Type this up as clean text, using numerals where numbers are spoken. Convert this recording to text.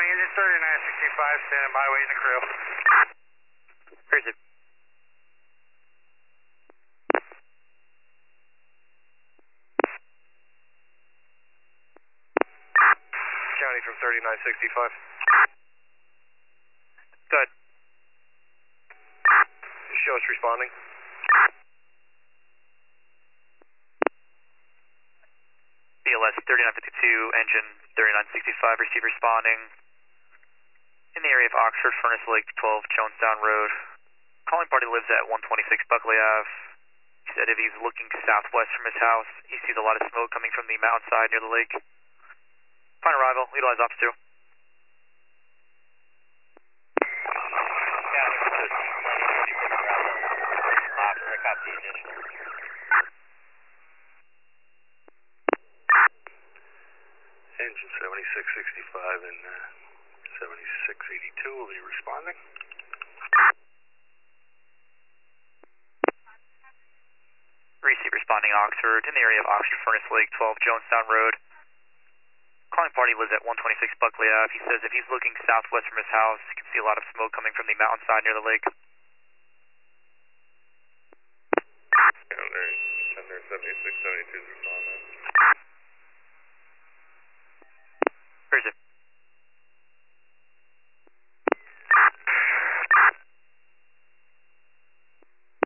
Engine 3965, standing by, waiting the crew. Where's it? County from 3965. Good. Show us responding. BLS 3952, engine 3965, receive responding in the area of Oxford, Furnace Lake, 12 Jonestown Road. Calling party lives at 126 Buckley Ave. He said if he's looking southwest from his house, he sees a lot of smoke coming from the mountainside near the lake. Final arrival, utilize Ops 2. Engine 7665 and 7682 will be responding. Receive responding Oxford in the area of Oxford, Furnace Lake, 12 Jonestown Road. Calling party lives at 126 Buckley Ave. He says if he's looking southwest from his house, he can see a lot of smoke coming from the mountainside near the lake. Thunder 7672 is responding.